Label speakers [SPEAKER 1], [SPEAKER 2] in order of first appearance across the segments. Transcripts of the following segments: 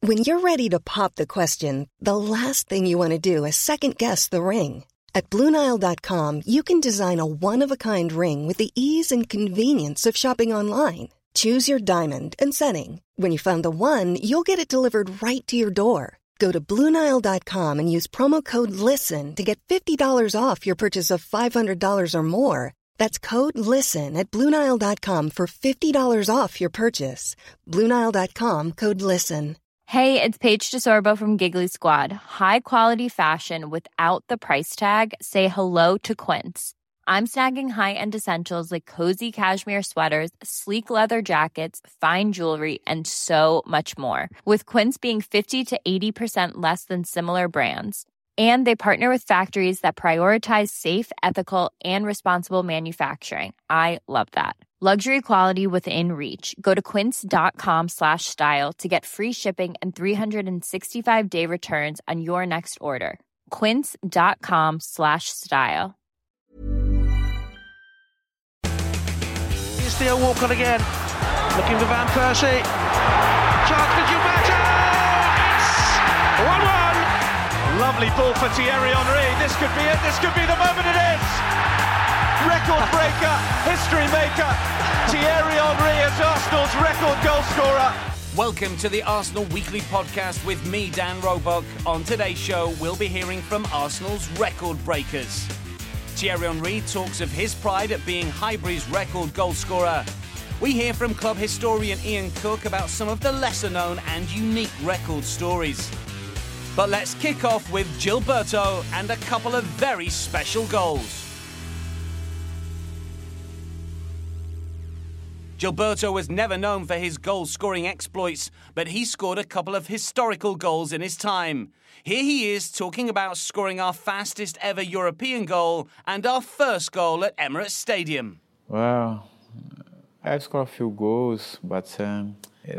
[SPEAKER 1] When you're ready to pop the question, the last thing you want to do is second-guess the ring. At BlueNile.com, you can design a one-of-a-kind ring with the ease and convenience of shopping online. Choose your diamond and setting. When you find the one, you'll get it delivered right to your door. Go to BlueNile.com and use promo code LISTEN to get $50 off your purchase of $500 or more. That's code LISTEN at BlueNile.com for $50 off your purchase. BlueNile.com, code LISTEN.
[SPEAKER 2] Hey, it's Paige DeSorbo from Giggly Squad. High quality fashion without the price tag. Say hello to Quince. I'm snagging high-end essentials like cozy cashmere sweaters, sleek leather jackets, fine jewelry, and so much more. With Quince being 50 to 80% less than similar brands. And they partner with factories that prioritize safe, ethical, and responsible manufacturing. I love that. Luxury quality within reach. Go to quince.com/style to get free shipping and 365-day returns on your next order. Quince.com/style.
[SPEAKER 3] Here's Theo Walcott again. Looking for Van Persie. Chance for Gilberto. It's 1-1. Lovely ball for Thierry Henry. This could be it. This could be the moment it is. Record breaker, history maker. Thierry Henry is Arsenal's record goal scorer.
[SPEAKER 4] Welcome to the Arsenal Weekly Podcast with me, Dan Roebuck. On today's show, we'll be hearing from Arsenal's record breakers. Thierry Henry talks of his pride at being Highbury's record goal scorer. We hear from club historian Ian Cook about some of the lesser known and unique record stories. But let's kick off with Gilberto and a couple of very special goals. Gilberto was never known for his goal-scoring exploits, but he scored a couple of historical goals in his time. Here he is talking about scoring our fastest ever European goal and our first goal at Emirates Stadium.
[SPEAKER 5] Well, I've scored a few goals, but I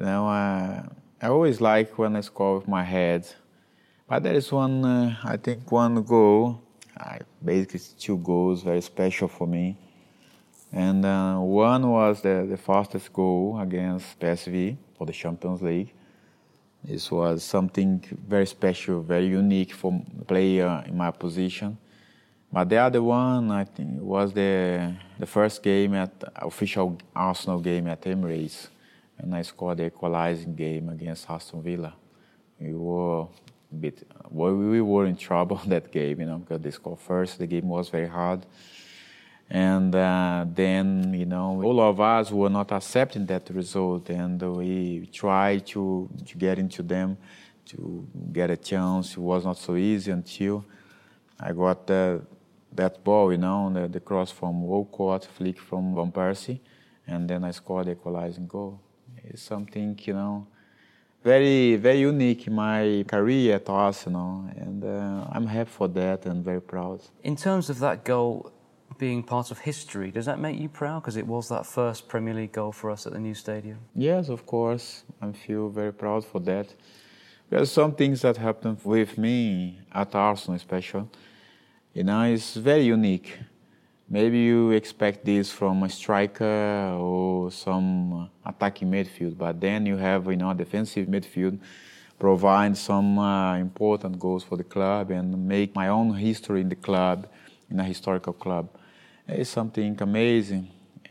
[SPEAKER 5] always like when I score with my head. But there is one goal, basically 2 goals, very special for me. And one was the fastest goal against PSV for the Champions League. This was something very special, very unique for a player in my position. But the other one, I think, was the first game official Arsenal game at Emirates, and I scored the equalizing game against Aston Villa. We were in trouble that game, because they scored first. The game was very hard. And then, all of us were not accepting that result, and we tried to get into them, to get a chance. It was not so easy until I got that ball, the cross from Walcott, flick from Van Persie, and then I scored the equalizing goal. It's something, very, very unique in my career at Arsenal, and I'm happy for that and very proud.
[SPEAKER 6] In terms of that goal being part of history, does that make you proud? Because it was that first Premier League goal for us at the new stadium.
[SPEAKER 5] Yes, of course. I feel very proud for that. There's some things that happened with me at Arsenal, especially. It's very unique. Maybe you expect this from a striker or some attacking midfield, but then you have, defensive midfield provide some important goals for the club and make my own history in the club, in a historical club. It's something amazing.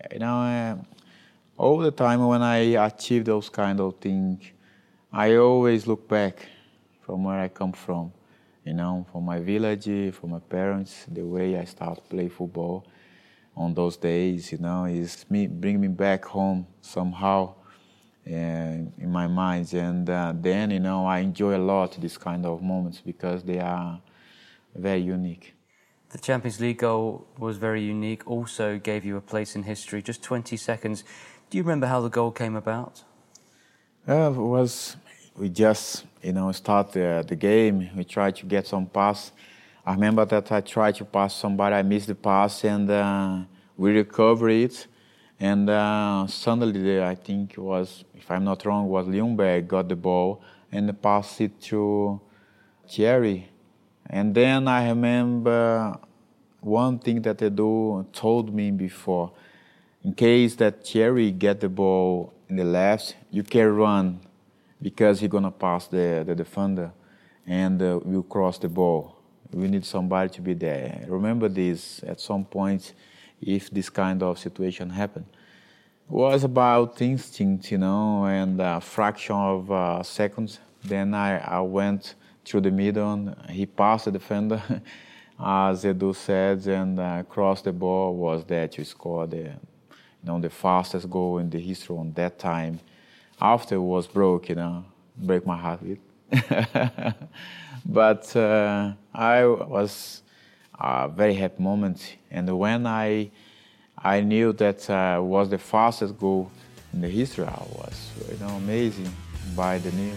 [SPEAKER 5] All the time when I achieve those kind of things, I always look back from where I come from, from my village, from my parents, the way I started to play football on those days, is bring me back home somehow in my mind. And then, I enjoy a lot these kind of moments because they are very unique.
[SPEAKER 6] The Champions League goal was very unique, also gave you a place in history. Just 20 seconds. Do you remember how the goal came about? We just, start the game. We tried to get some pass. I remember that I tried to pass somebody, I missed the pass, and we recovered it. And suddenly, I think it was, if I'm not wrong, was Ljungberg got the ball and passed it to Thierry. And then I remember one thing that Edu told me before. In case that Thierry get the ball in the left, you can run
[SPEAKER 5] because he's gonna pass the defender and will cross the ball. We need somebody to be there. Remember this at some point, if this kind of situation happened. It was about instinct, and a fraction of seconds. Then I went through the middle, and he passed the defender, as Edu said, and crossed the ball. Was there to score the fastest goal in the history on that time. After it was break my heart with. But I was a very happy moment, and when I knew that was the fastest goal in the history, I was amazing by the news.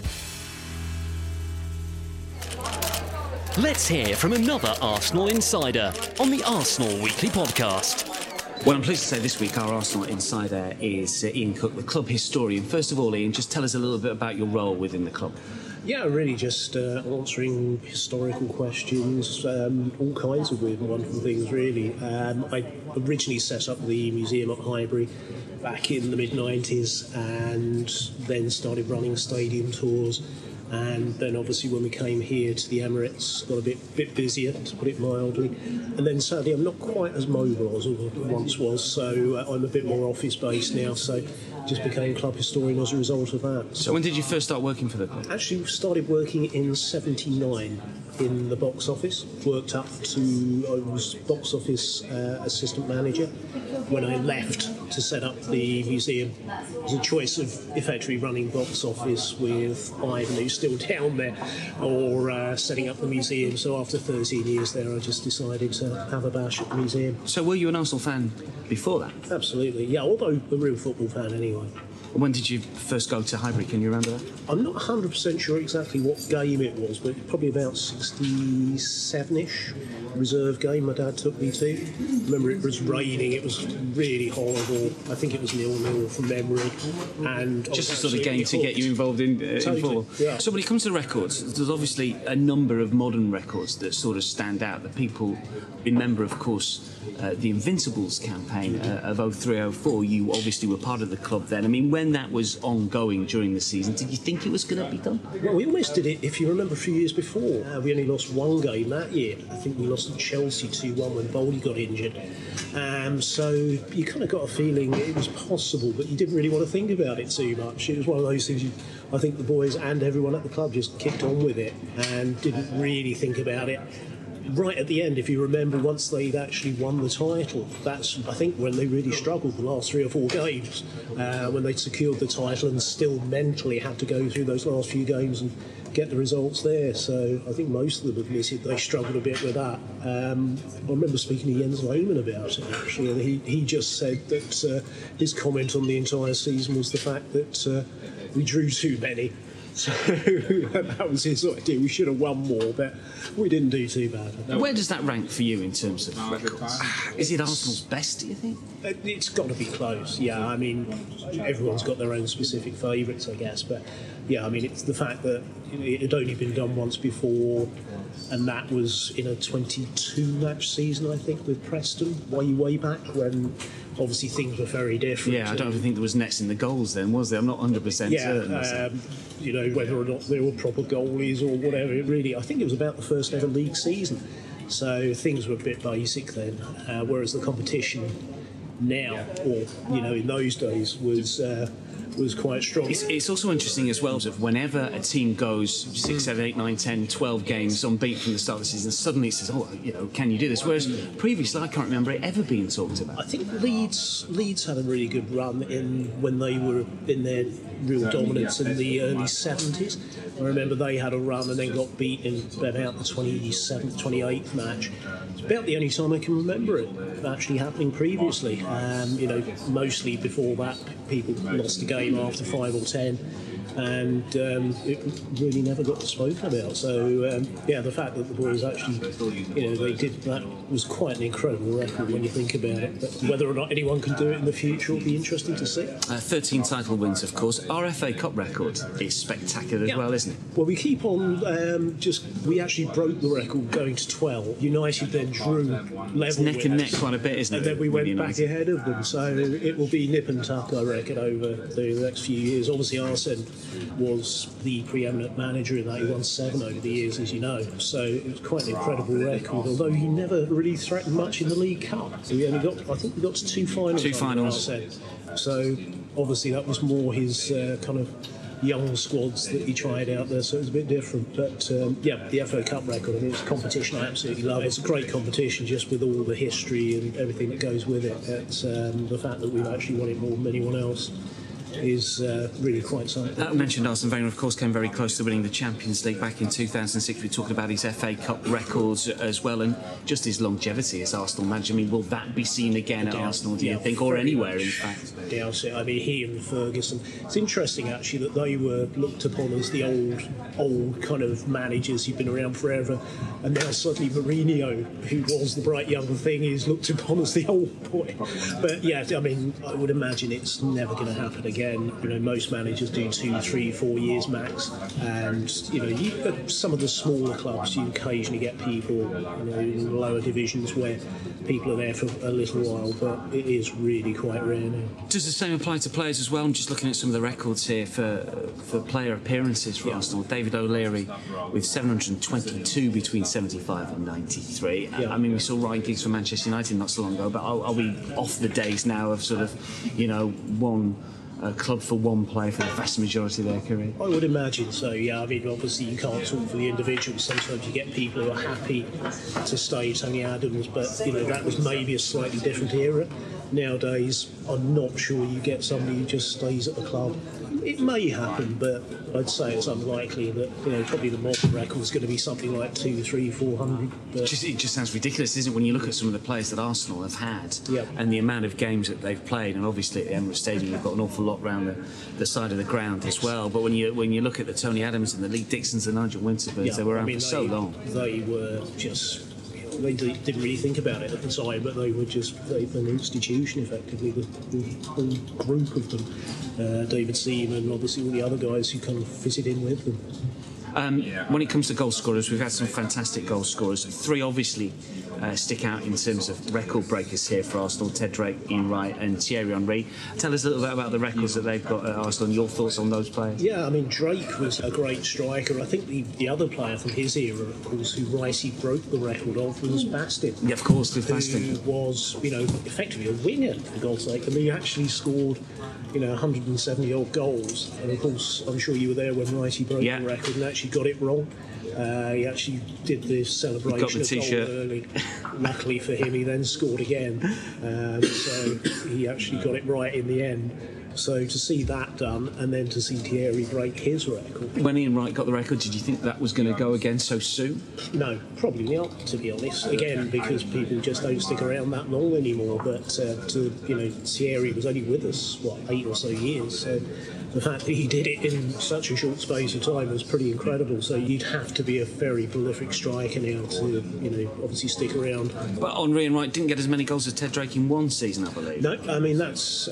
[SPEAKER 7] Let's hear from another Arsenal insider on the Arsenal Weekly Podcast.
[SPEAKER 8] Well, I'm pleased to say this week our Arsenal insider is Ian Cook, the club historian. First of all, Ian, just tell us a little bit about your role within the club.
[SPEAKER 9] Yeah, really just answering historical questions, all kinds of weird and wonderful things, really. I originally set up the museum at Highbury back in the mid-90s and then started running stadium tours. And then obviously when we came here to the Emirates, got a bit busier, to put it mildly. And then sadly I'm not quite as mobile as I once was, so I'm a bit more office-based now, so just became club historian as a result of that.
[SPEAKER 8] So when did you first start working for the club?
[SPEAKER 9] Actually started working in 79 in the box office, worked up to, I was box office assistant manager. When I left to set up the museum, it was a choice of effectively running box office with Ivan, who's still down there, or setting up the museum. So after 13 years there, I just decided to have a bash at the museum.
[SPEAKER 8] So were you an Arsenal fan before that?
[SPEAKER 9] Absolutely, yeah, although a real football fan anyway.
[SPEAKER 8] When did you first go to Highbury? Can you remember that?
[SPEAKER 9] I'm not 100% sure exactly what game it was, but probably about 67-ish. Reserve game my dad took me to. Remember it was raining, it was really horrible. I think it was 0-0 from memory. And
[SPEAKER 8] just a sort of game to get you involved in football.
[SPEAKER 9] Yeah.
[SPEAKER 8] So when it comes to records, there's obviously a number of modern records that sort of stand out that people remember, of course. The Invincibles campaign of 03-04, you obviously were part of the club then. I mean, when that was ongoing during the season, did you think it was going to be done?
[SPEAKER 9] Well, we almost did it, if you remember, a few years before. We only lost one game that year. I think we lost to Chelsea 2-1 when Bowley got injured. So you kind of got a feeling it was possible, but you didn't really want to think about it too much. It was one of those things I think the boys and everyone at the club just kicked on with it and didn't really think about it. Right at the end, if you remember, once they'd actually won the title, that's, I think, when they really struggled the last 3 or 4 games, when they secured the title and still mentally had to go through those last few games and get the results there. So I think most of them admitted they struggled a bit with that. I remember speaking to Jens Lehmann about it, actually, and he just said that his comment on the entire season was the fact that we drew too many. So that was his idea. We should have won more, but we didn't do too bad.
[SPEAKER 8] Where does that rank for you in terms of records? Is it Arsenal's best, do you think?
[SPEAKER 9] It's got to be close, yeah. I mean, everyone's got their own specific favourites, I guess. But, yeah, I mean, it's the fact that it had only been done once before, and that was in a 22-match season, I think, with Preston, way back when obviously things were very different.
[SPEAKER 8] Yeah, I don't even think there was nets in the goals then, was there? I'm not 100% certain.
[SPEAKER 9] You know, whether or not there were proper goalies or whatever, it really, I think it was about the first ever league season. So things were a bit basic then, whereas the competition now, or, you know, in those days, was quite strong.
[SPEAKER 8] It's also interesting as well that whenever a team goes 6, 7, 8, 9, 10, 12 games unbeaten from the start of the season, suddenly it says, oh, you know, can you do this? Whereas previously I can't remember it ever being talked about.
[SPEAKER 9] I think Leeds had a really good run when they were in their real dominance in the early 70s. I remember they had a run and then got beaten about the 27th, 28th match. It's about the only time I can remember it actually happening previously. You know, mostly before that, people lost a game after 5 or 10, and it really never got spoken about. So yeah, the fact that the boys actually, you know, they did that was quite an incredible record when you think about it. But whether or not anyone can do it in the future will be interesting to see.
[SPEAKER 8] 13 title wins, of course. Our FA Cup record is spectacular as well, isn't it?
[SPEAKER 9] Well, we keep on we actually broke the record going to 12. United then drew level.
[SPEAKER 8] It's neck and neck quite a bit, isn't it?
[SPEAKER 9] And then we went back ahead of them. So it will be nip and tuck, I reckon, over the next few years. Obviously, Arsene was the preeminent manager in that. He won 7 over the years, as you know. So it was quite an incredible record, although he never really threatened much in the League Cup. We only got, I think we got to 2 finals.
[SPEAKER 8] 2 finals.
[SPEAKER 9] So obviously that was more his kind of young squads that he tried out there, so it was a bit different. But the FA Cup record, I mean, it's a competition I absolutely love. It's a great competition, just with all the history and everything that goes with it. It's the fact that we've actually won it more than anyone else is really quite something.
[SPEAKER 8] I mentioned Arsene Wenger, of course, came very close to winning the Champions League back in 2006. We talked about his FA Cup records as well, and just his longevity as Arsenal manager. I mean, will that be seen again at Arsenal, do you think, or anywhere, in fact?
[SPEAKER 9] Doubt it. I mean, he and Ferguson. It's interesting, actually, that they were looked upon as the old kind of managers who've been around forever, and now suddenly Mourinho, who was the bright young thing, is looked upon as the old boy. But yeah, I mean, I would imagine it's never going to happen again. You know, most managers do 2, 3, 4 years max, and you know, some of the smaller clubs, you occasionally get people, you know, in the lower divisions where people are there for a little while, but it is really quite rare now.
[SPEAKER 8] Does the same apply to players as well? I'm just looking at some of the records here for player appearances for Arsenal. David O'Leary with 722 between 75 and 93. I mean, we saw Ryan Giggs for Manchester United not so long ago, but are we off the days now of sort of, you know, one club for one player for the vast majority of their career?
[SPEAKER 9] I would imagine so, yeah. I mean, obviously you can't talk for the individuals. Sometimes you get people who are happy to stay, Tony Adams, but, you know, that was maybe a slightly different era. Nowadays, I'm not sure you get somebody who just stays at the club. It may happen, but I'd say it's unlikely. That, you know, probably the modern record is going to be something like 200, 300, 400.
[SPEAKER 8] It just sounds ridiculous, isn't it, when you look at some of the players that Arsenal have had and the amount of games that they've played, and obviously at the Emirates Stadium you've got an awful lot around the side of the ground as well. But when you look at the Tony Adams and the Lee Dixons and Nigel Winterbirds, they were around for so long.
[SPEAKER 9] They were just. They didn't really think about it at the time, but they were an institution, effectively, the whole group of them. David Seaman, obviously all the other guys who kind of fitted in with them.
[SPEAKER 8] When it comes to goal scorers, we've had some fantastic goal scorers. 3 obviously stick out in terms of record breakers here for Arsenal: Ted Drake, Ian Wright and Thierry Henry. Tell us a little bit about the records that they've got at Arsenal and your thoughts on those players.
[SPEAKER 9] Yeah, I mean, Drake was a great striker. I think the other player from his era, of course, who Ricey broke the record of, was Bastin.
[SPEAKER 8] Yeah, of course, with Bastin.
[SPEAKER 9] Who was, you know, effectively a winger, for God's sake. I mean, he actually scored, you know, 170 odd goals. And of course, I'm sure you were there when Ricey broke the record and actually got it wrong. He actually did this celebration of goal early. Luckily for him, he then scored again. So he actually got it right in the end. So to see that done, and then to see Thierry break his record.
[SPEAKER 8] When Ian Wright got the record, did you think that was going to go again so soon?
[SPEAKER 9] No, probably not, to be honest. Again, because people just don't stick around that long anymore. But Thierry was only with us 8 or so years. So the fact that he did it in such a short space of time was pretty incredible. So you'd have to be a very prolific striker now to, you know, obviously stick around.
[SPEAKER 8] But Henry and Wright didn't get as many goals as Ted Drake in one season, I believe.
[SPEAKER 9] No, I mean that's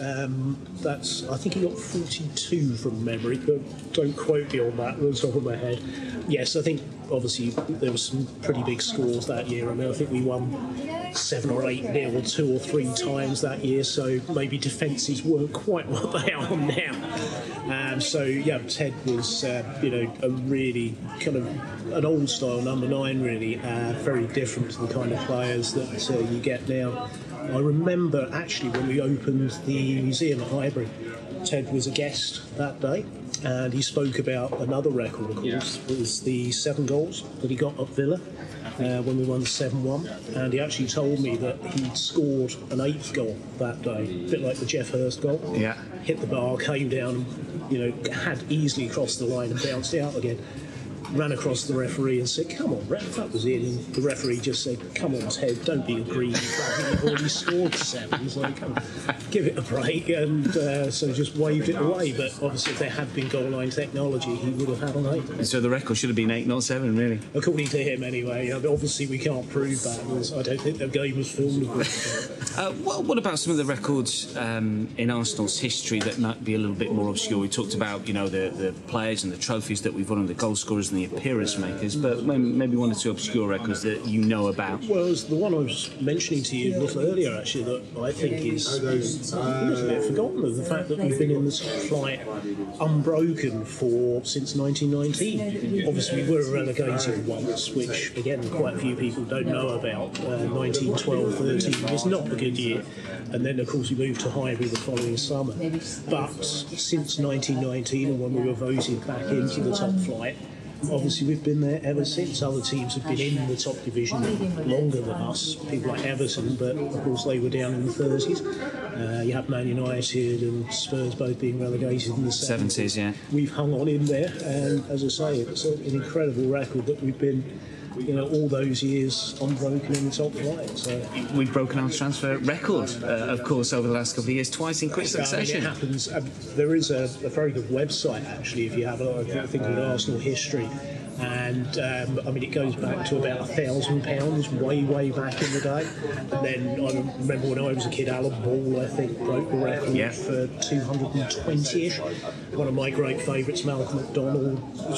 [SPEAKER 9] I think he got 42 from memory, but don't quote me on that, on the top of my head. Yes, I think obviously there were some pretty big scores that year. I mean, I think we won 7 or 8-0 2 or 3 times that year, so maybe defences weren't quite what they are now. Ted was, a really kind of an old-style number 9, really, very different to the kind of players that you get now. I remember, actually, when we opened the museum at Highbury, Ted was a guest that day, and he spoke about another record, of course. It was the 7 goals that he got at Villa when we won 7-1, and he actually told me that he'd scored an 8th goal that day, a bit like the Jeff Hurst goal.
[SPEAKER 8] Yeah.
[SPEAKER 9] Hit the bar, came down, had easily crossed the line and bounced out again. Ran across the referee and said, "Come on, ref, that was in." And the referee just said, "Come on, Ted, don't be a greedy club. You've already scored 7, so come on, give it a break." And so just waved it away. But obviously, if there had been goal line technology, he would have had an 8.
[SPEAKER 8] So the record should have been 8, not 7, really.
[SPEAKER 9] According to him, anyway. But obviously, we can't prove that. I don't think the game was filmed.
[SPEAKER 8] What about some of the records in Arsenal's history that might be a little bit more obscure? We talked about, the players and the trophies that we've won, and the goal scorers and the certainly appearance makers, but maybe one or two obscure records that you know about.
[SPEAKER 9] Well, it's the one I was mentioning to you a little earlier, actually, that I think is a little bit forgotten, of the fact that we've been in the top flight unbroken since 1919. Obviously, we were relegated once, which, again, quite a few people don't know about. 1912-13 was not a good year. And then, of course, we moved to Highbury the following summer. But since 1919, and when we were voted back into the top flight, obviously we've been there ever since. Other teams have been in the top division longer than us, people like Everton, but of course they were down in the 30s. You have Man United and Spurs both being relegated in the 70s.
[SPEAKER 8] Yeah.
[SPEAKER 9] We've hung on in there, and as I say, it's an incredible record that we've been, all those years unbroken in the top flight. So
[SPEAKER 8] we've broken our transfer record, of course, over the last couple of years, twice in quick succession.
[SPEAKER 9] It happens. There is a very good website, actually, if you have a thing called Arsenal History. And it goes back to about £1,000 way back in the day. And then I remember when I was a kid, Alan Ball, I think, broke the record for 220-ish. One of my great favourites, Malcolm McDonald, was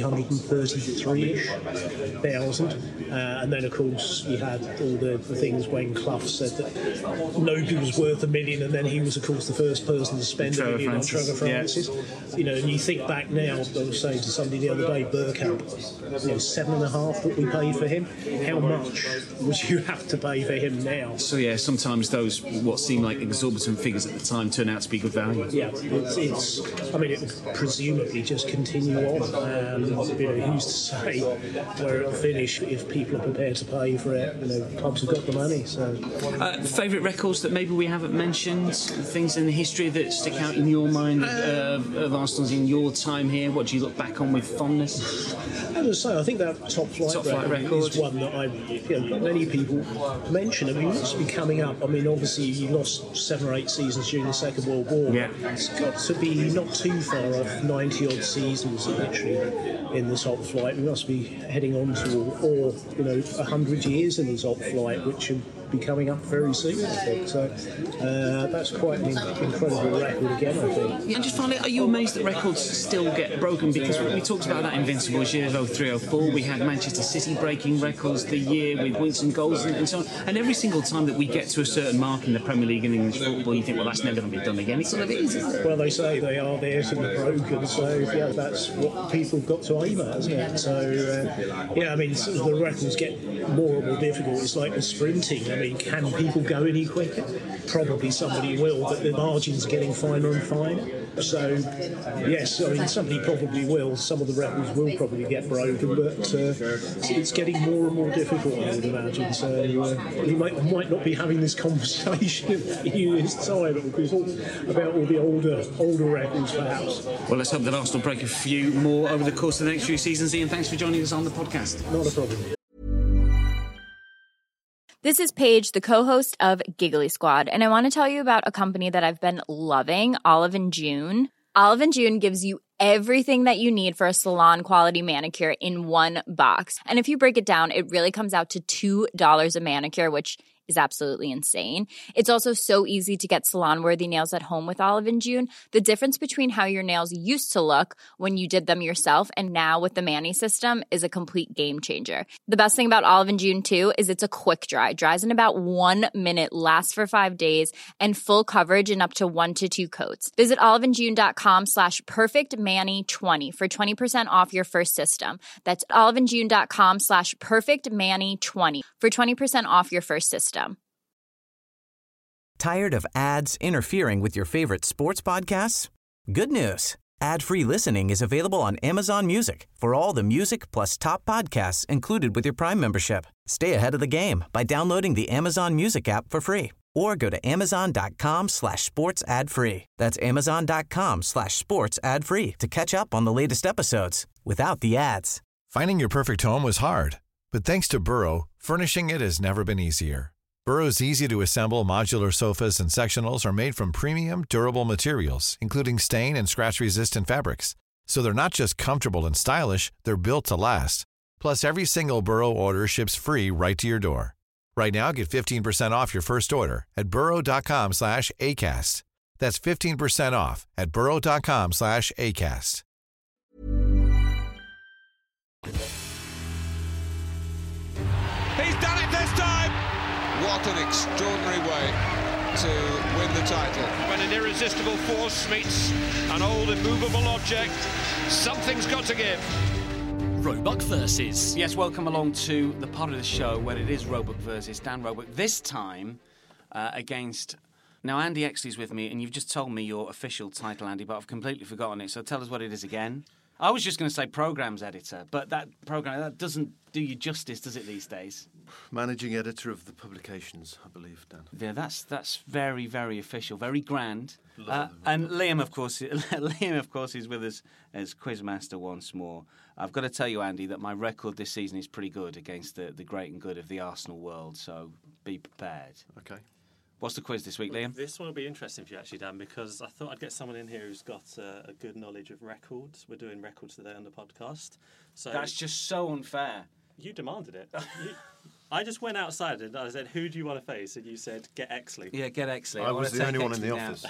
[SPEAKER 9] 333-ish thousand. And then, of course, you had all the things when Clough said that nobody was worth $1 million, and then he was, of course, the first person to spend $1 million on Trevor Francis. Yeah. And you think back now, I was saying to somebody the other day, Bergkamp, 7.5 that we paid for him. How much would you have to pay for him now?
[SPEAKER 8] So sometimes those what seem like exorbitant figures at the time turn out to be good value.
[SPEAKER 9] Yeah, it will presumably just continue on. Who's to say where it'll finish if people are prepared to pay for it? Clubs have got the money. So,
[SPEAKER 8] favourite records that maybe we haven't mentioned, things in the history that stick out in your mind of Arsenal's in your time here. What do you look back on with fondness?
[SPEAKER 9] As I say, I think that top flight record is one that many people mention. It must be coming up. Obviously, you lost 7 or 8 seasons during the Second World War.
[SPEAKER 8] Yeah.
[SPEAKER 9] It's got to be not too far off 90-odd seasons, actually, in the top flight. We must be heading on to, 100 years in the top flight, which will be coming up very soon, I think. So that's quite an incredible record again, I think.
[SPEAKER 8] And just finally, are you amazed that records still get broken? Because we talked about that Invincibles year of 03-04. We had Manchester City breaking records the year with Winston goals and so on. And every single time that we get to a certain mark in the Premier League and English football, you think, well, that's never going to be done again. It sort of is, isn't it?
[SPEAKER 9] Well, they say they are there to be broken, so that's what people have got to aim at, isn't it? So, the records get more and more difficult. It's like the sprinting. Can people go any quicker? Probably somebody will, but the margins are getting finer and finer. So, yes, somebody probably will. Some of the records will probably get broken, but it's getting more and more difficult, I would imagine. So we might not be having this conversation in a few years' time. We'll be talking about all the older records, perhaps.
[SPEAKER 8] Well, let's hope that Arsenal break a few more over the course of the next few seasons. Ian, thanks for joining us on the podcast.
[SPEAKER 9] Not a problem.
[SPEAKER 2] This is Paige, the co-host of Giggly Squad, and I want to tell you about a company that I've been loving, Olive & June. Olive & June gives you everything that you need for a salon-quality manicure in one box. And if you break it down, it really comes out to $2 a manicure, which is absolutely insane. It's also so easy to get salon-worthy nails at home with Olive & June. The difference between how your nails used to look when you did them yourself and now with the Mani system is a complete game changer. The best thing about Olive & June, too, is it's a quick dry. Dries in about 1 minute, lasts for 5 days, and full coverage in up to 1 to 2 coats. Visit oliveandjune.com/perfectmani20 for 20% off your first system. That's oliveandjune.com/perfectmani20 for 20% off your first system.
[SPEAKER 10] Tired of ads interfering with your favorite sports podcasts? Good news. Ad-free listening is available on Amazon Music for all the music plus top podcasts included with your Prime membership. Stay ahead of the game by downloading the Amazon Music app for free or go to amazon.com/sports ad free. That's amazon.com/sports ad free to catch up on the latest episodes without the ads.
[SPEAKER 11] Finding your perfect home was hard, but thanks to Burrow, furnishing it has never been easier. Burrow's easy-to-assemble modular sofas and sectionals are made from premium, durable materials, including stain and scratch-resistant fabrics. So they're not just comfortable and stylish, they're built to last. Plus, every single Burrow order ships free right to your door. Right now, get 15% off your first order at burrow.com/ACAST. That's 15% off at burrow.com/ACAST.
[SPEAKER 3] He's done it this time!
[SPEAKER 12] What an extraordinary way to win the title.
[SPEAKER 3] When an irresistible force meets an old immovable object, something's got to give.
[SPEAKER 7] Roebuck versus.
[SPEAKER 4] Yes, welcome along to the part of the show where it is Roebuck versus Dan Roebuck. This time against... Now, Andy Exley's with me, and you've just told me your official title, Andy, but I've completely forgotten it, so tell us what it is again. I was just going to say programmes editor, but that doesn't do you justice, does it, these days?
[SPEAKER 13] Managing editor of the publications, I believe, Dan.
[SPEAKER 4] Yeah, that's very, very official, very grand. And Liam, of course, is with us as quizmaster once more. I've got to tell you, Andy, that my record this season is pretty good against the great and good of the Arsenal world, so be prepared.
[SPEAKER 13] Okay.
[SPEAKER 4] What's the quiz this week, Liam?
[SPEAKER 14] This one will be interesting for you, actually, Dan, because I thought I'd get someone in here who's got a good knowledge of records. We're doing records today on the podcast. So
[SPEAKER 4] that's just so unfair.
[SPEAKER 14] You demanded it. I just went outside and I said, who do you want to face? And you said, get Exley.
[SPEAKER 4] Yeah, get Exley.
[SPEAKER 13] I was the only one in the office.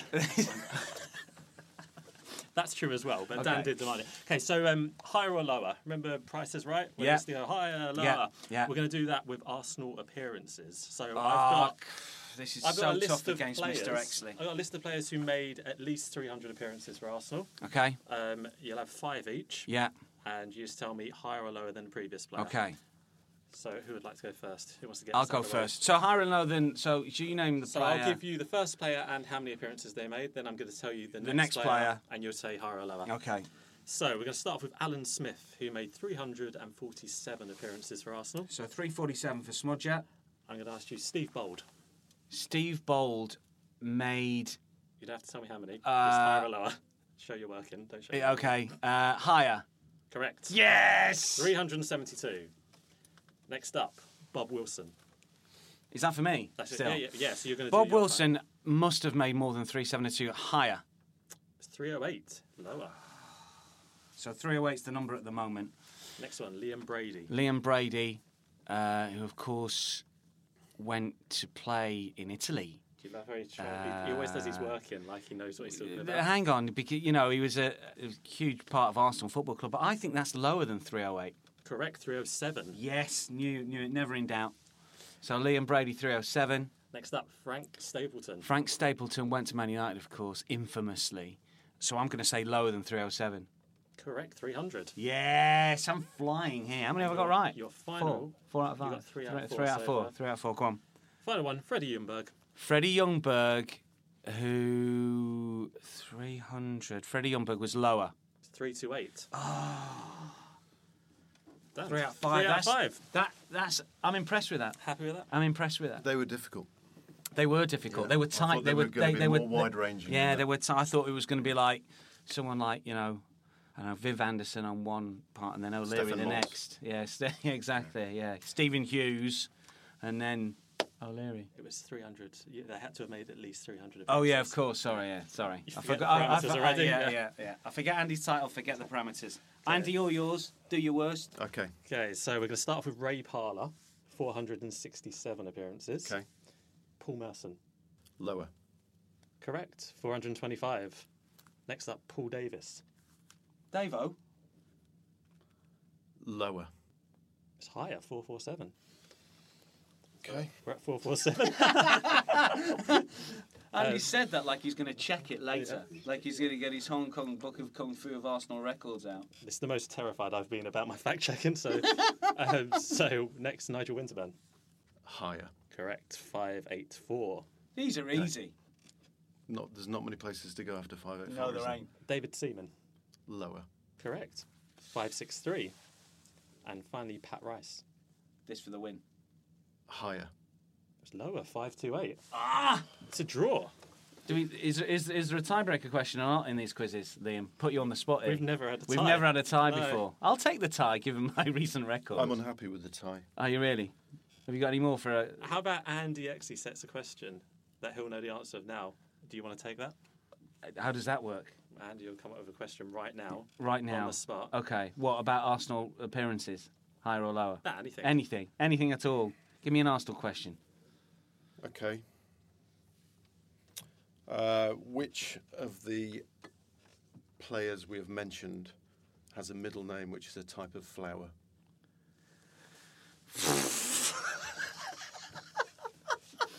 [SPEAKER 14] That's true as well, but Dan did demand it. Okay, so higher or lower? Remember Price is Right?
[SPEAKER 4] Yeah.
[SPEAKER 14] Higher, lower.
[SPEAKER 4] Yeah.
[SPEAKER 14] We're going to do that with Arsenal appearances. So
[SPEAKER 4] this is
[SPEAKER 14] I've got
[SPEAKER 4] so tough against Mr. Exley.
[SPEAKER 14] I've got a list of players who made at least 300 appearances for Arsenal.
[SPEAKER 4] Okay.
[SPEAKER 14] You'll have 5 each.
[SPEAKER 4] Yeah.
[SPEAKER 14] And you just tell me higher or lower than the previous player.
[SPEAKER 4] Okay.
[SPEAKER 14] So who would like to go first? Who wants to get?
[SPEAKER 4] I'll go first. So higher and lower than. So you name the player.
[SPEAKER 14] So I'll give you the first player and how many appearances they made. Then I'm going to tell you the next player, and you'll say higher or lower.
[SPEAKER 4] Okay.
[SPEAKER 14] So we're going to start off with Alan Smith, who made 347 appearances for Arsenal.
[SPEAKER 4] So 347 for Smudger.
[SPEAKER 14] I'm going to ask you Steve Bold.
[SPEAKER 4] Steve Bold made...
[SPEAKER 14] You'd have to tell me how many. Just higher or lower. Show your working. Don't show your
[SPEAKER 4] okay. Higher.
[SPEAKER 14] Correct.
[SPEAKER 4] Yes!
[SPEAKER 14] 372. Next up, Bob Wilson.
[SPEAKER 4] Is that for me?
[SPEAKER 14] That's
[SPEAKER 4] still?
[SPEAKER 14] It. Yeah, so you're going to
[SPEAKER 4] Bob Wilson must have made more than 372. Higher.
[SPEAKER 14] It's 308. Lower.
[SPEAKER 4] So 308's the number at the moment.
[SPEAKER 14] Next one, Liam Brady.
[SPEAKER 4] Liam Brady, who of course went to play in Italy.
[SPEAKER 14] He always does his work in like he knows what he's talking about.
[SPEAKER 4] Hang on, because he was a huge part of Arsenal Football Club, but I think that's lower than 308.
[SPEAKER 14] Correct, 307.
[SPEAKER 4] Yes, knew it, never in doubt. So Liam Brady, 307.
[SPEAKER 14] Next up, Frank Stapleton.
[SPEAKER 4] Frank Stapleton went to Man United, of course, infamously. So I'm going to say lower than 307.
[SPEAKER 14] Correct, 300.
[SPEAKER 4] Yes, I'm flying here. How many have I got right?
[SPEAKER 14] Your final.
[SPEAKER 4] 4 out of 5.
[SPEAKER 14] You got 3 out of 4.
[SPEAKER 4] 3 out of 4. 3 out of 4, come on.
[SPEAKER 14] Final one, Freddie Ljungberg.
[SPEAKER 4] Freddie Ljungberg, who... 300. Freddie Ljungberg was lower.
[SPEAKER 14] 328.
[SPEAKER 4] Oh...
[SPEAKER 14] Damn.
[SPEAKER 4] 3 out of 5.
[SPEAKER 14] 3 out of 5.
[SPEAKER 4] That's. I'm impressed with that.
[SPEAKER 14] Happy with that?
[SPEAKER 4] I'm impressed with that.
[SPEAKER 13] They were difficult.
[SPEAKER 4] They were difficult.
[SPEAKER 13] Yeah.
[SPEAKER 4] They were tight.
[SPEAKER 13] They were more wide-ranging.
[SPEAKER 4] Yeah, they were. I thought it was going to be like someone like I don't know, Viv Anderson on one part, and then O'Leary the next. Yeah, exactly. Yeah, Stephen Hughes, and then O'Leary.
[SPEAKER 14] It was 300. They had to have made at least 300.
[SPEAKER 4] Oh yeah, of course. Sorry. I forgot the parameters already. Yeah. I forget Andy's title. Forget the parameters. Okay. Andy, all yours. Do your worst.
[SPEAKER 13] Okay.
[SPEAKER 14] Okay. So we're going to start off with Ray Parlour, 467 appearances.
[SPEAKER 13] Okay.
[SPEAKER 14] Paul Merson.
[SPEAKER 13] Lower.
[SPEAKER 14] Correct. 425. Next up, Paul Davis.
[SPEAKER 4] Davo.
[SPEAKER 13] Lower.
[SPEAKER 14] It's higher. 447.
[SPEAKER 13] Okay.
[SPEAKER 14] We're at 447.
[SPEAKER 4] Andy said that like he's going to check it later. Yeah. Like he's going to get his Hong Kong Book of Kung Fu of Arsenal records out.
[SPEAKER 14] It's the most terrified I've been about my fact-checking. So, so next, Nigel Winterburn.
[SPEAKER 13] Higher.
[SPEAKER 14] Correct. 584.
[SPEAKER 4] These are easy.
[SPEAKER 13] There's not many places to go after 584.
[SPEAKER 4] No, there ain't.
[SPEAKER 14] David Seaman.
[SPEAKER 13] Lower.
[SPEAKER 14] Correct. 563. And finally, Pat Rice.
[SPEAKER 4] This for the win.
[SPEAKER 13] Higher.
[SPEAKER 14] It's lower, 528.
[SPEAKER 4] Ah!
[SPEAKER 14] It's a draw.
[SPEAKER 4] Is there a tiebreaker question or not in these quizzes, Liam? Put you on the spot here.
[SPEAKER 14] We've never had a tie.
[SPEAKER 4] We've never had a tie before. I'll take the tie, given my recent record.
[SPEAKER 13] I'm unhappy with the tie.
[SPEAKER 4] Are you really? Have you got any more for a...
[SPEAKER 14] How about Andy Exley sets a question that he'll know the answer of now? Do you want to take that?
[SPEAKER 4] How does that work?
[SPEAKER 14] Andy will come up with a question right now.
[SPEAKER 4] Right now?
[SPEAKER 14] On the spot.
[SPEAKER 4] Okay. What about Arsenal appearances? Higher or lower?
[SPEAKER 14] Nah, anything.
[SPEAKER 4] Anything. Anything at all. Give me an Arsenal question.
[SPEAKER 13] Okay. Which of the players we have mentioned has a middle name which is a type of flower?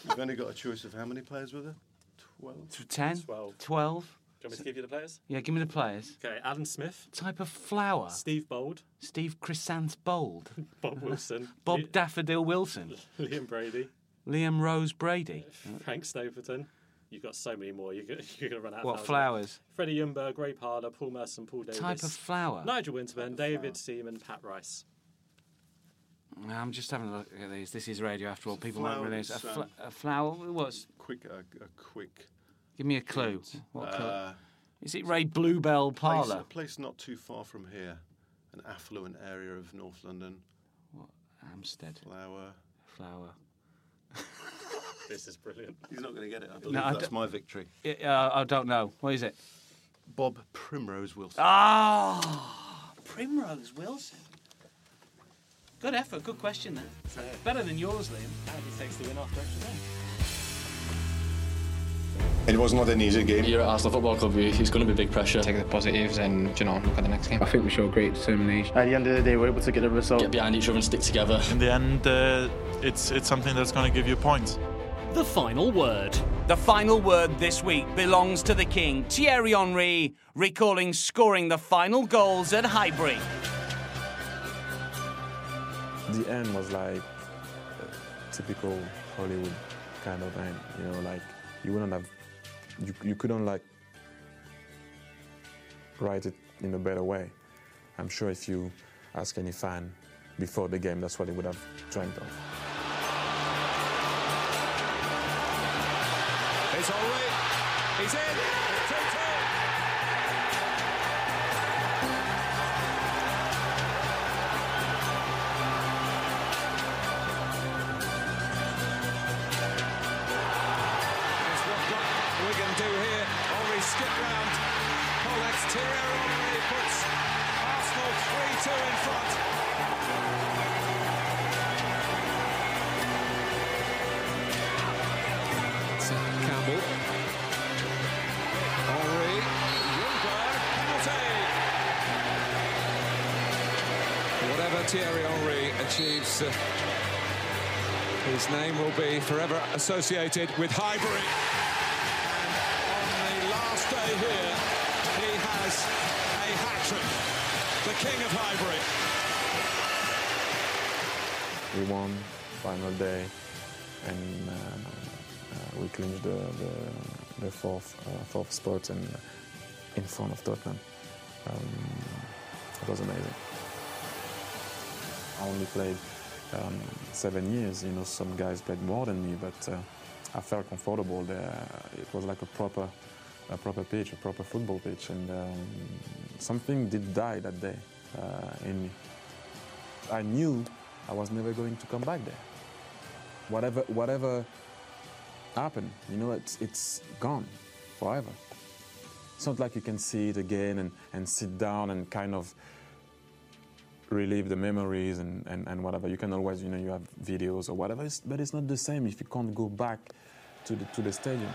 [SPEAKER 13] You've only got a choice of how many players were there? 12?
[SPEAKER 4] 10? 12. 12?
[SPEAKER 14] Do you want me to give you the players?
[SPEAKER 4] Yeah, give me the players.
[SPEAKER 14] Okay, Adam Smith.
[SPEAKER 4] Type of flower.
[SPEAKER 14] Steve Bold.
[SPEAKER 4] Steve Chrysanthe Bold.
[SPEAKER 14] Bob Wilson.
[SPEAKER 4] Bob Daffodil Wilson.
[SPEAKER 14] Liam Brady.
[SPEAKER 4] Liam Rose Brady.
[SPEAKER 14] Frank Stapleton. You've got so many more. You're going to run out of
[SPEAKER 4] What flowers?
[SPEAKER 14] Freddie Ljungberg, Ray Parler, Paul Merson, Paul Davis.
[SPEAKER 4] Type of flower?
[SPEAKER 14] Nigel Winterburn, David Seaman, Pat Rice.
[SPEAKER 4] I'm just having a look at these. This is radio after all. People might realize. A flower? What's...
[SPEAKER 13] A quick...
[SPEAKER 4] Give me a clue. What clue? Is it Ray Bluebell Parlour?
[SPEAKER 13] A place not too far from here. An affluent area of North London.
[SPEAKER 4] What? Hampstead. Flower.
[SPEAKER 14] This is brilliant.
[SPEAKER 13] He's not going to get it. I believe that's my victory.
[SPEAKER 4] I don't know. What is it?
[SPEAKER 13] Bob Primrose Wilson.
[SPEAKER 4] Primrose Wilson. Good effort. Good question there. Better than yours, Liam.
[SPEAKER 14] And he takes the win after extra time.
[SPEAKER 15] It was not an easy game.
[SPEAKER 16] You're at Arsenal Football Club, it's going to be big pressure.
[SPEAKER 17] Take the positives and, look at the next game.
[SPEAKER 18] I think we showed great determination.
[SPEAKER 19] At the end of the day, we're able to get a result.
[SPEAKER 16] Get behind each other and stick together.
[SPEAKER 20] In the end, it's something that's going to give you points.
[SPEAKER 7] The final word.
[SPEAKER 4] The final word this week belongs to the king, Thierry Henry, recalling scoring the final goals at Highbury.
[SPEAKER 21] The end was like a typical Hollywood kind of end, you wouldn't have, you couldn't write it in a better way. I'm sure if you ask any fan before the game, that's what they would have dreamt of.
[SPEAKER 12] It's Henry. He's in. 2-2. Wigan do here. Henry skip round. Collects Thierry Henry puts Arsenal 3-2 in front. It's Campbell. Henry. Ljungberg. Penalty. Whatever Thierry Henry achieves, his name will be forever associated with Highbury. Day here, he has a hat-trick, the king of Highbury.
[SPEAKER 21] We won final day, and we clinched the fourth spot in front of Tottenham. It was amazing. I only played 7 years. Some guys played more than me, but I felt comfortable there. It was like a proper pitch, a proper football pitch, and something did die that day in me. I knew I was never going to come back there. Whatever happened, it's gone forever. It's not like you can see it again and sit down and kind of relive the memories and whatever. You can always, you have videos or whatever, but it's not the same if you can't go back to the stadium.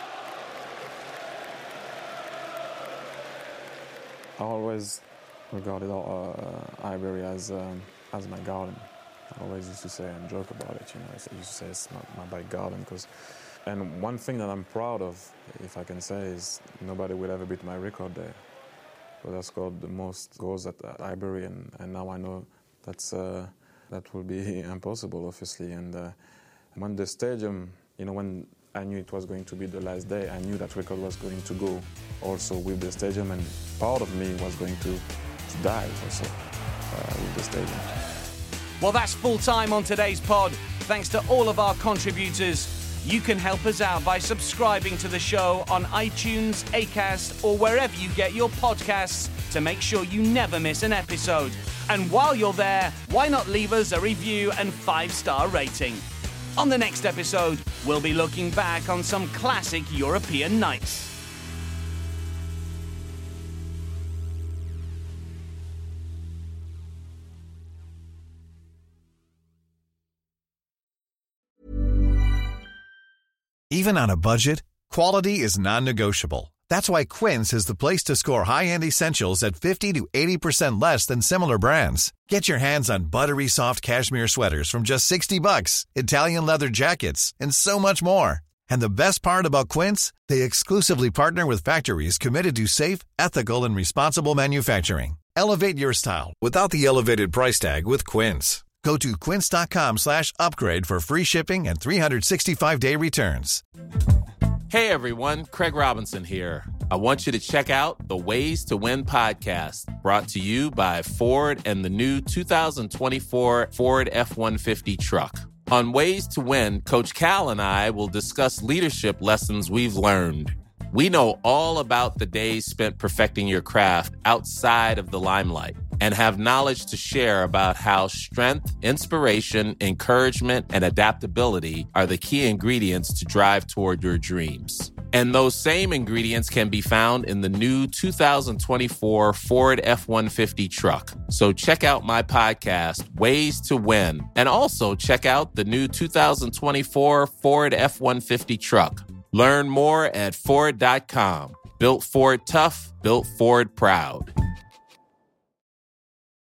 [SPEAKER 21] I always regarded Highbury as my garden. I always used to say and joke about it. I used to say it's my back garden. And one thing that I'm proud of, if I can say, is nobody will ever beat my record there. But I scored the most goals at Highbury, and now I know that will be impossible, obviously. And when the stadium, when I knew it was going to be the last day, I knew that record was going to go also with the stadium, and part of me was going to die also with the stadium.
[SPEAKER 4] Well, that's full time on today's pod. Thanks to all of our contributors. You can help us out by subscribing to the show on iTunes, Acast, or wherever you get your podcasts to make sure you never miss an episode. And while you're there, why not leave us a review and 5-star rating? On the next episode, we'll be looking back on some classic European nights.
[SPEAKER 11] Even on a budget, quality is non-negotiable. That's why Quince is the place to score high-end essentials at 50 to 80% less than similar brands. Get your hands on buttery soft cashmere sweaters from just $60, Italian leather jackets, and so much more. And the best part about Quince, they exclusively partner with factories committed to safe, ethical, and responsible manufacturing. Elevate your style without the elevated price tag with Quince. Go to quince.com/upgrade for free shipping and 365-day returns.
[SPEAKER 18] Hey everyone, Craig Robinson here. I want you to check out the Ways to Win podcast, brought to you by Ford and the new 2024 Ford F-150 truck. On Ways to Win, Coach Cal and I will discuss leadership lessons we've learned. We know all about the days spent perfecting your craft outside of the limelight and have knowledge to share about how strength, inspiration, encouragement, and adaptability are the key ingredients to drive toward your dreams. And those same ingredients can be found in the new 2024 Ford F-150 truck. So check out my podcast, Ways to Win, and also check out the new 2024 Ford F-150 truck. Learn more at Ford.com. Built Ford tough, built Ford proud.